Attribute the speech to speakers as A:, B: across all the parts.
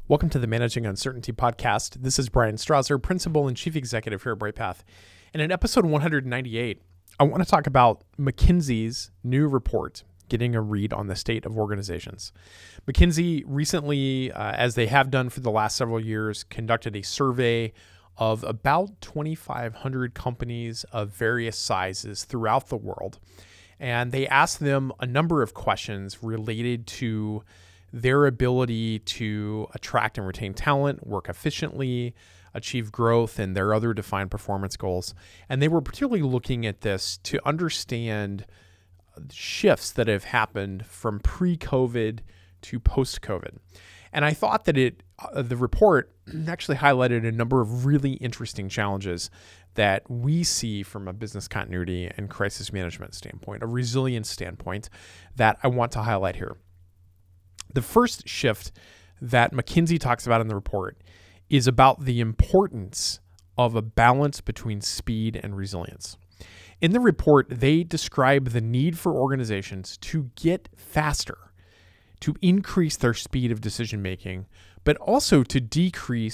A: Welcome to the Managing Uncertainty podcast. This is Brian Strasser, Principal and Chief Executive here at Brightpath. And in episode 198, I want to talk about McKinsey's new report, getting a read on the state of organizations. McKinsey recently, as they have done for the last several years, conducted a survey of about 2,500 companies of various sizes throughout the world. And they asked them a number of questions related to their ability to attract and retain talent, work efficiently, achieve growth, and their other defined performance goals. And they were particularly looking at this to understand shifts that have happened from pre-COVID to post-COVID. And I thought that the report actually highlighted a number of really interesting challenges that we see from a business continuity and crisis management standpoint, a resilience standpoint that I want to highlight here. The first shift that McKinsey talks about in the report is about the importance of a balance between speed and resilience. In the report, they describe the need for organizations to get faster, to increase their speed of decision making, but also to they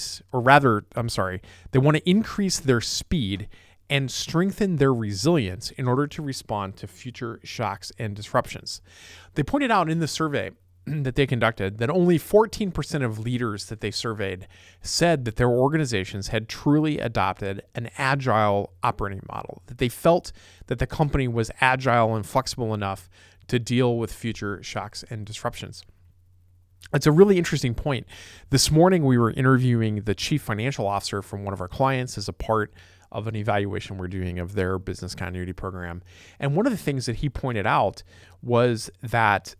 A: want to increase their speed and strengthen their resilience in order to respond to future shocks and disruptions. They pointed out in the survey that they conducted that only 14% of leaders that they surveyed said that their organizations had truly adopted an agile operating model, that they felt that the company was agile and flexible enough to deal with future shocks and disruptions. It's a really interesting point. This morning, we were interviewing the chief financial officer from one of our clients as a part of an evaluation we're doing of their business continuity program. And one of the things that he pointed out was that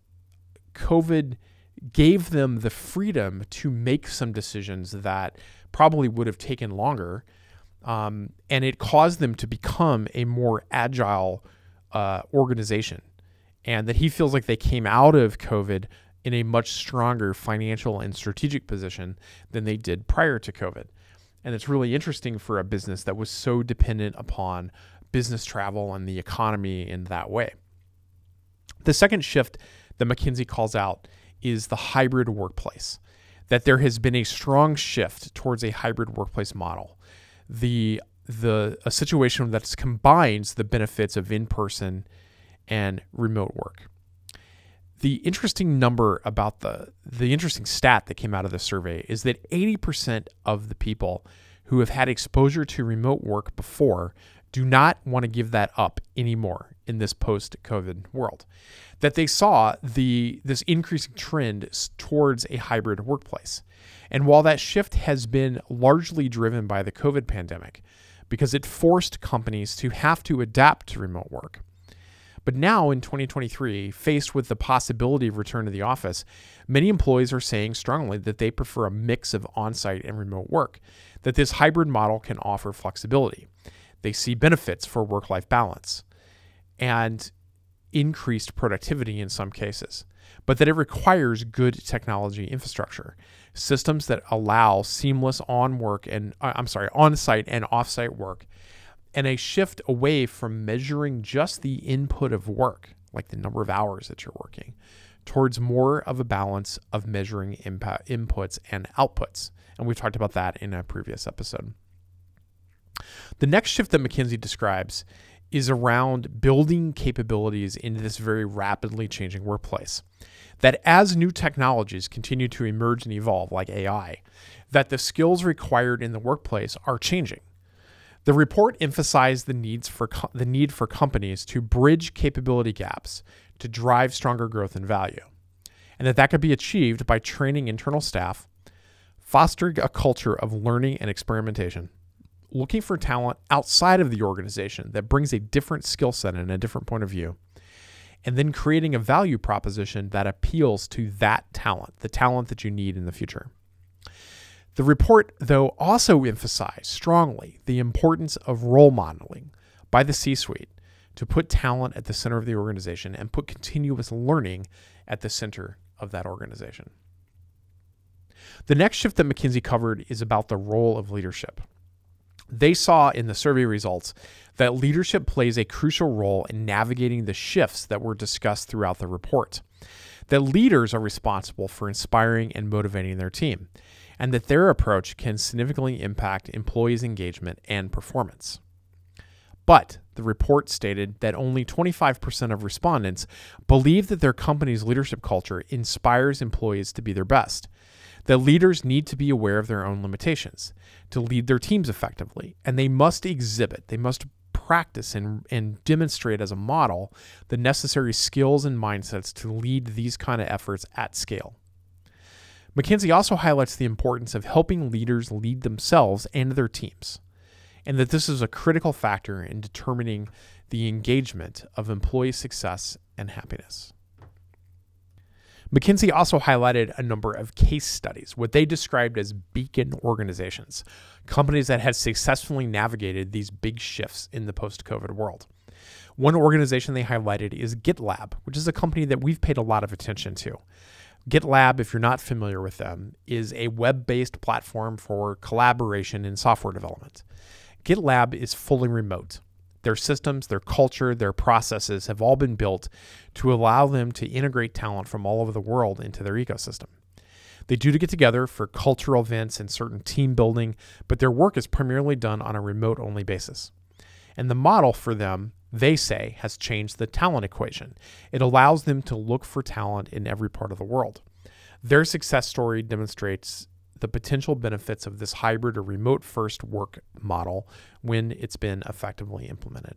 A: COVID gave them the freedom to make some decisions that probably would have taken longer, and it caused them to become a more agile organization, and that he feels like they came out of COVID in a much stronger financial and strategic position than they did prior to COVID. And it's really interesting for a business that was so dependent upon business travel and the economy in that way. The second shift that McKinsey calls out is the hybrid workplace, that there has been a strong shift towards a hybrid workplace model, a situation that combines the benefits of in-person and remote work. The interesting number about the interesting stat that came out of the survey is that 80% of the people who have had exposure to remote work before do not want to give that up anymore in this post-COVID world. That they saw this increasing trend towards a hybrid workplace. And while that shift has been largely driven by the COVID pandemic, because it forced companies to have to adapt to remote work. But now in 2023, faced with the possibility of return to the office, many employees are saying strongly that they prefer a mix of on-site and remote work, that this hybrid model can offer flexibility. They see benefits for work-life balance and increased productivity in some cases, but that it requires good technology infrastructure, systems that allow seamless on-site and off-site work, and a shift away from measuring just the input of work, like the number of hours that you're working, towards more of a balance of measuring inputs and outputs. And we've talked about that in a previous episode. The next shift that McKinsey describes is around building capabilities into this very rapidly changing workplace. That as new technologies continue to emerge and evolve, like AI, that the skills required in the workplace are changing. The report emphasized the need for companies to bridge capability gaps to drive stronger growth and value, and that could be achieved by training internal staff, fostering a culture of learning and experimentation, looking for talent outside of the organization that brings a different skill set and a different point of view, and then creating a value proposition that appeals to that talent, the talent that you need in the future. The report, though, also emphasized strongly the importance of role modeling by the C-suite to put talent at the center of the organization and put continuous learning at the center of that organization. The next shift that McKinsey covered is about the role of leadership. They saw in the survey results that leadership plays a crucial role in navigating the shifts that were discussed throughout the report. That leaders are responsible for inspiring and motivating their team, and that their approach can significantly impact employees' engagement and performance. But the report stated that only 25% of respondents believe that their company's leadership culture inspires employees to be their best, that leaders need to be aware of their own limitations to lead their teams effectively, and they must practice and demonstrate as a model the necessary skills and mindsets to lead these kind of efforts at scale. McKinsey also highlights the importance of helping leaders lead themselves and their teams, and that this is a critical factor in determining the engagement of employee success and happiness. McKinsey also highlighted a number of case studies, what they described as beacon organizations, companies that had successfully navigated these big shifts in the post-COVID world. One organization they highlighted is GitLab, which is a company that we've paid a lot of attention to. GitLab, if you're not familiar with them, is a web-based platform for collaboration in software development. GitLab is fully remote. Their systems, their culture, their processes have all been built to allow them to integrate talent from all over the world into their ecosystem. They do get together for cultural events and certain team building, but their work is primarily done on a remote-only basis. And the model for them, they say, has changed the talent equation. It allows them to look for talent in every part of the world. Their success story demonstrates the potential benefits of this hybrid or remote-first work model when it's been effectively implemented.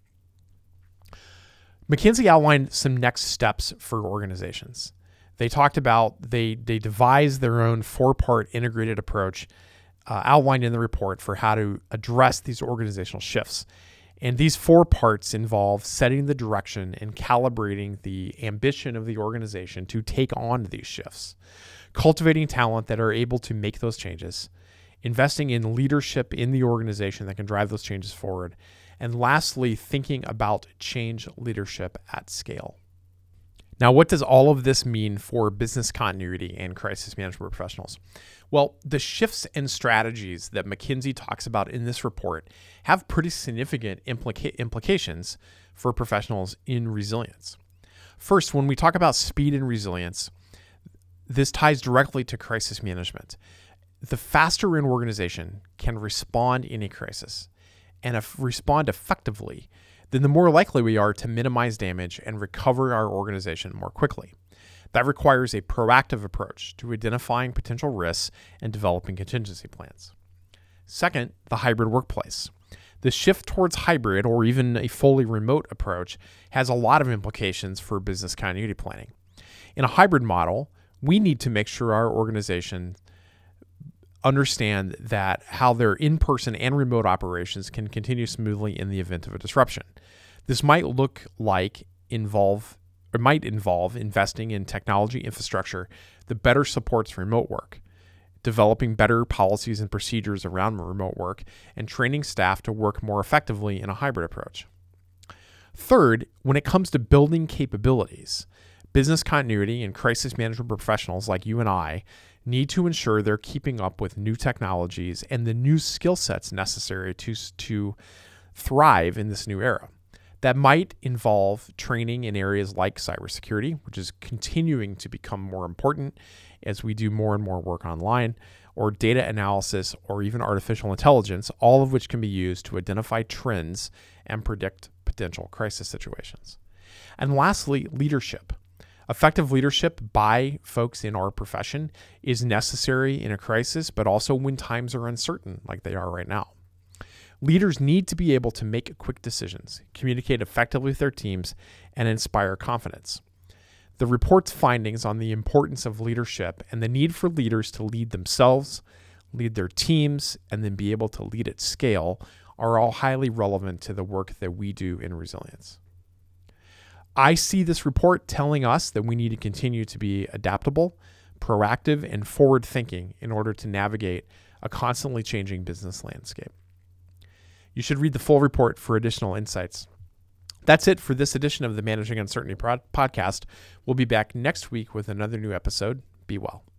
A: McKinsey outlined some next steps for organizations. They talked about they devised their own 4-part integrated approach outlined in the report for how to address these organizational shifts. And these 4 parts involve setting the direction and calibrating the ambition of the organization to take on these shifts, cultivating talent that are able to make those changes, investing in leadership in the organization that can drive those changes forward, and lastly, thinking about change leadership at scale. Now, what does all of this mean for business continuity and crisis management professionals? Well, the shifts and strategies that McKinsey talks about in this report have pretty significant implications for professionals in resilience. First, when we talk about speed and resilience, this ties directly to crisis management. The faster an organization can respond in a crisis and respond effectively, then the more likely we are to minimize damage and recover our organization more quickly. That requires a proactive approach to identifying potential risks and developing contingency plans. Second, the hybrid workplace. The shift towards hybrid or even a fully remote approach has a lot of implications for business continuity planning. In a hybrid model, we need to make sure our organization understand that how their in-person and remote operations can continue smoothly in the event of a disruption. This might involve investing in technology infrastructure that better supports remote work, developing better policies and procedures around remote work, and training staff to work more effectively in a hybrid approach. Third, when it comes to building capabilities, business continuity and crisis management professionals like you and I need to ensure they're keeping up with new technologies and the new skill sets necessary to thrive in this new era. That might involve training in areas like cybersecurity, which is continuing to become more important as we do more and more work online, or data analysis, or even artificial intelligence, all of which can be used to identify trends and predict potential crisis situations. And lastly, leadership. Effective leadership by folks in our profession is necessary in a crisis, but also when times are uncertain like they are right now. Leaders need to be able to make quick decisions, communicate effectively with their teams, and inspire confidence. The report's findings on the importance of leadership and the need for leaders to lead themselves, lead their teams, and then be able to lead at scale are all highly relevant to the work that we do in resilience. I see this report telling us that we need to continue to be adaptable, proactive, and forward-thinking in order to navigate a constantly changing business landscape. You should read the full report for additional insights. That's it for this edition of the Managing Uncertainty podcast. We'll be back next week with another new episode. Be well.